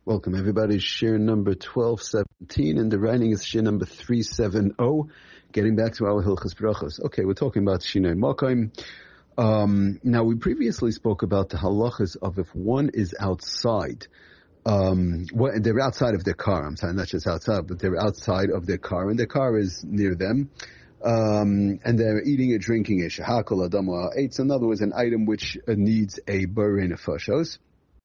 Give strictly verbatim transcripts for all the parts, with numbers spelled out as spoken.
Welcome, everybody. Shir number twelve seventeen, and the writing is Shir number three seventy. Getting back to our Hilchas Brachos. Okay, we're talking about Shinoi Makom. Um, now, we previously spoke about the halachas of if one is outside, um, well, they're outside of their car. I'm sorry, not just outside, but they're outside of their car, and their car is near them. Um, and they're eating or drinking a shahakol adam or eitz. In other words, an item which uh, needs a bari nefashos.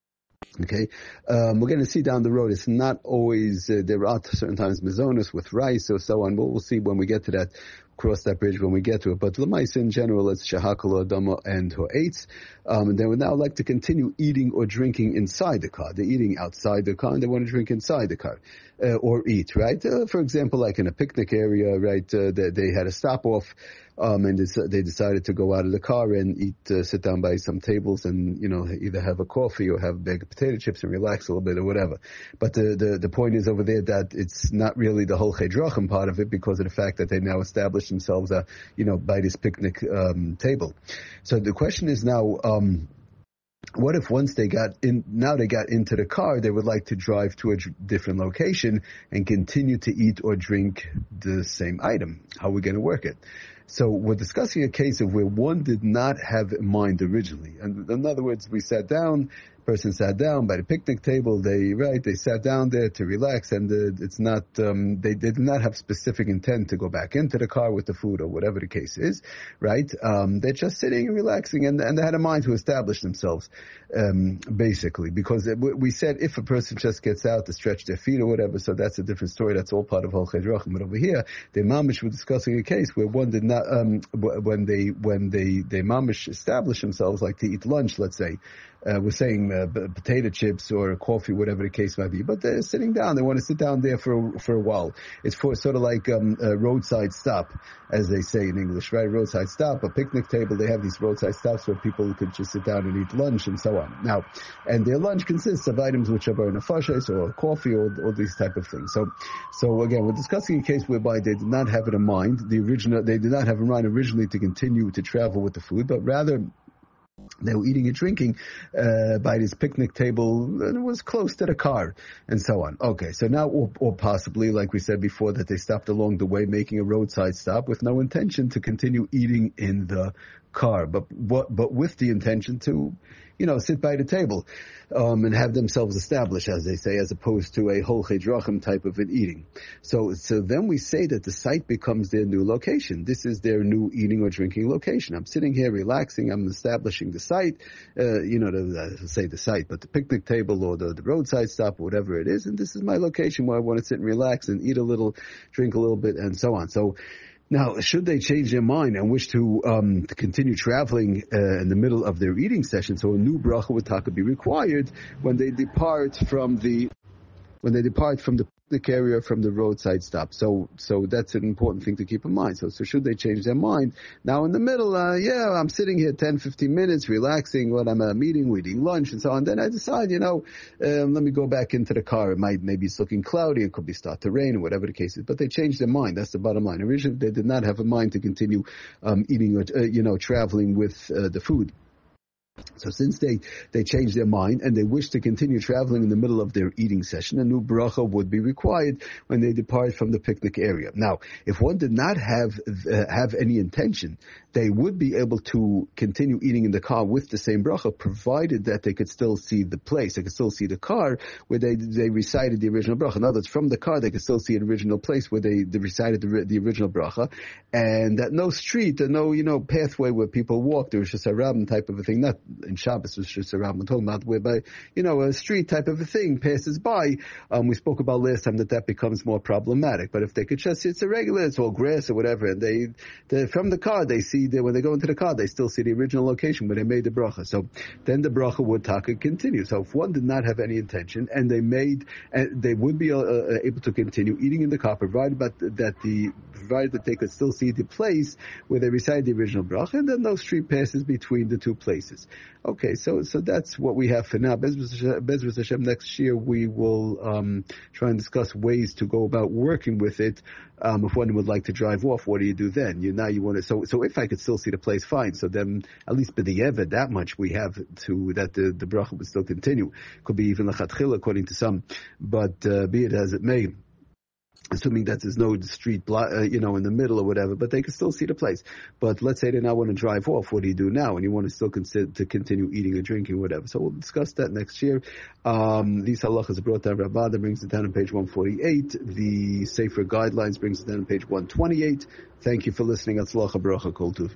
Okay, um, we're going to see down the road. It's not always uh, there are certain times mazonos with rice or so on. But we'll see when we get to that. Cross that bridge when we get to it. But lemais in general, it's shahakol adama and ho'etz. Um, and they would now like to continue eating or drinking inside the car. They're eating outside the car and they want to drink inside the car uh, or eat. Right? Uh, for example, like in a picnic area, right? Uh, they, they had a stop off. Um, and they decided to go out of the car and eat, uh, sit down by some tables and, you know, either have a coffee or have a bag of potato chips and relax a little bit or whatever. But the, the, the point is over there that it's not really the whole Chedrachim part of it because of the fact that they now established themselves, uh, you know, by this picnic, um, table. So the question is now, um, what if once they got in, now they got into the car, they would like to drive to a different location and continue to eat or drink the same item? How are we going to work it? So we're discussing a case of where one did not have in mind originally. And in other words, we sat down, person sat down by the picnic table, they, right, they sat down there to relax and uh, it's not, um, they, they did not have specific intent to go back into the car with the food or whatever the case is, right? Um, they're just sitting and relaxing and, and they had a mind to establish themselves, um, basically, because it, we said if a person just gets out to stretch their feet or whatever, so that's a different story, that's all part of Hol Chedrachim. But over here, the mamish were discussing a case where one did not, um, when they, when they, they mamish established themselves, like to eat lunch, let's say, uh, we're saying, uh, b- potato chips or coffee, whatever the case might be, but they're sitting down. They want to sit down there for for a while. It's for sort of like um, a roadside stop, as they say in English, right? Roadside stop, a picnic table. They have these roadside stops where people could just sit down and eat lunch and so on. Now, and their lunch consists of items which are bar nefashos or coffee or all these type of things. So, so again, we're discussing a case whereby they did not have it in mind. The original, they did not have in mind originally to continue to travel with the food, but rather they were eating and drinking uh, by this picnic table, and it was close to the car, and so on. Okay, so now, or, or possibly, like we said before, that they stopped along the way, making a roadside stop with no intention to continue eating in the car, but but, but with the intention to, you know, sit by the table um, and have themselves established, as they say, as opposed to a whole chedrachim type of an eating. So, so then we say that the site becomes their new location. This is their new eating or drinking location. I'm sitting here relaxing. I'm establishing the site, uh, you know, the, uh, say the site, but the picnic table or the, the roadside stop, or whatever it is. And this is my location where I want to sit and relax and eat a little, drink a little bit, and so on. So, now, should they change their mind and wish to, um, to continue traveling uh, in the middle of their eating session, so a new bracha would taka be required when they depart from the when they depart from the picnic area, from the roadside stop. So, so that's an important thing to keep in mind. So, so should they change their mind now in the middle? Uh, yeah, I'm sitting here ten, fifteen minutes, relaxing when I'm at a meeting, we're eating lunch and so on. Then I decide, you know, um, let me go back into the car. It might, maybe it's looking cloudy. It could be start to rain or whatever the case is. But they changed their mind. That's the bottom line. Originally, they did not have a mind to continue um, eating, or, uh, you know, traveling with uh, the food. So since they, they changed their mind and they wish to continue traveling in the middle of their eating session, a new bracha would be required when they depart from the picnic area. Now, if one did not have uh, have any intention, they would be able to continue eating in the car with the same bracha, provided that they could still see the place. They could still see the car where they they recited the original bracha. In other words, from the car, they could still see an original place where they, they recited the, the original bracha, and that no street or no, you know, pathway where people walk. There was just a rabbin type of a thing, not in Shabbos, was just a rabbin talking about whereby, you know, a street type of a thing passes by. Um, we spoke about last time that that becomes more problematic. But if they could just, it's a regular, it's all grass or whatever, and they, they from the car, they see, that when they go into the car, they still see the original location where they made the bracha. So then the bracha would taka continue. So if one did not have any intention and they made, and they would be uh, able to continue eating in the car, provided but that the, provided that they could still see the place where they recited the original bracha, and then no street passes between the two places. Okay, so so that's what we have for now. Bezras Hashem, next year we will um, try and discuss ways to go about working with it. Um, if one would like to drive off, what do you do then? You now you want to. So so if I could still see the place, fine. So then at least b'di'evet, that much we have to that the the bracha would still continue. Could be even lechatchila according to some, but uh, be it as it may. Assuming that there's no street, uh, you know, in the middle or whatever, but they can still see the place. But let's say they now want to drive off. What do you do now? And you want to still consider to continue eating or drinking or whatever. So we'll discuss that next year. Um, these halachas are brought down. Rabada brings it down on page one forty-eight. The Sefer Guidelines brings it down on page one twenty-eight. Thank you for listening. Atzlacha bracha kol tuv.